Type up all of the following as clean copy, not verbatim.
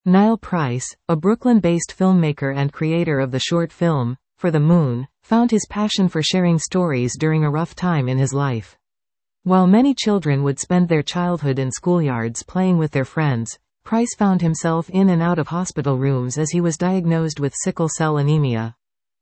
Niall Price, a Brooklyn-based filmmaker and creator of the short film, For the Moon, found his passion for sharing stories during a rough time in his life. While many children would spend their childhood in schoolyards playing with their friends, Price found himself in and out of hospital rooms as he was diagnosed with sickle cell anemia.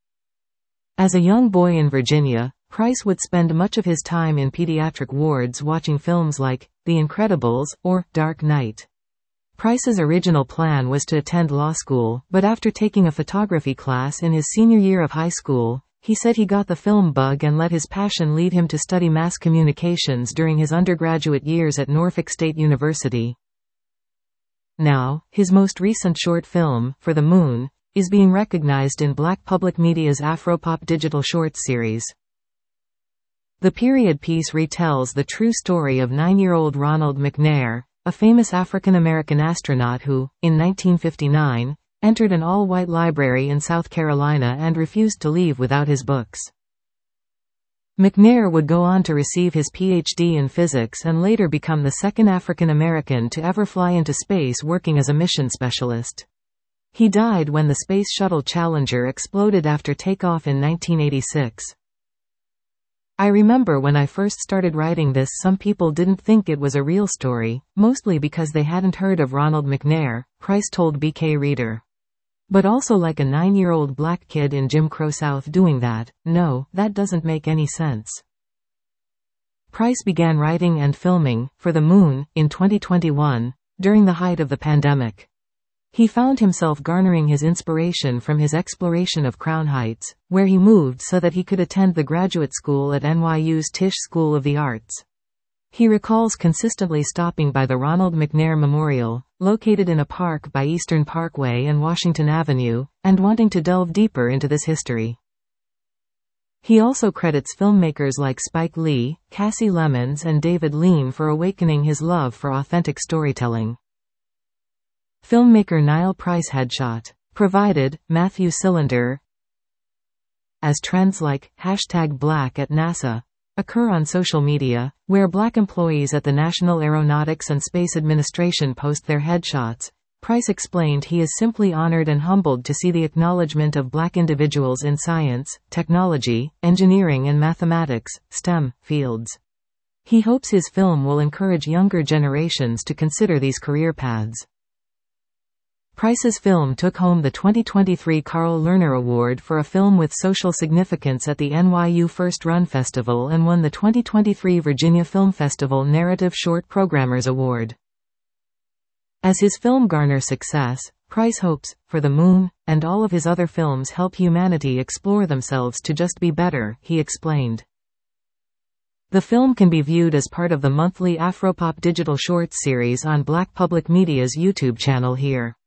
As a young boy in Virginia, Price would spend much of his time in pediatric wards watching films like The Incredibles or Dark Knight. Price's original plan was to attend law school, but after taking a photography class in his senior year of high school, he said he got the film bug and let his passion lead him to study mass communications during his undergraduate years at Norfolk State University. Now, his most recent short film, For the Moon, is being recognized in Black Public Media's Afropop digital shorts series. The period piece retells the true story of 9-year-old Ronald McNair, a famous African-American astronaut who, in 1959, entered an all-white library in South Carolina and refused to leave without his books. McNair would go on to receive his Ph.D. in physics and later become the second African-American to ever fly into space working as a mission specialist. He died when the Space Shuttle Challenger exploded after takeoff in 1986. I remember when I first started writing this, some people didn't think it was a real story, mostly because they hadn't heard of Ronald McNair, Price told BK Reader. But also like a 9-year-old black kid in Jim Crow South doing that, no, that doesn't make any sense. Price began writing and filming For the Moon in 2021, during the height of the pandemic. He found himself garnering his inspiration from his exploration of Crown Heights, where he moved so that he could attend the graduate school at NYU's Tisch School of the Arts. He recalls consistently stopping by the Ronald McNair Memorial, located in a park by Eastern Parkway and Washington Avenue, and wanting to delve deeper into this history. He also credits filmmakers like Spike Lee, Cassie Lemons and David Lean for awakening his love for authentic storytelling. Filmmaker Niall Price headshot. Provided, Matthew Cylinder. As trends like #Black at NASA occur on social media, where black employees at the National Aeronautics and Space Administration post their headshots, Price explained he is simply honored and humbled to see the acknowledgement of black individuals in science, technology, engineering and mathematics, STEM, fields. He hopes his film will encourage younger generations to consider these career paths. Price's film took home the 2023 Carl Lerner Award for a film with social significance at the NYU First Run Festival and won the 2023 Virginia Film Festival Narrative Short Programmers Award. As his film garners success, Price hopes, For the Moon, and all of his other films help humanity explore themselves to just be better, he explained. The film can be viewed as part of the monthly Afropop digital shorts series on Black Public Media's YouTube channel here.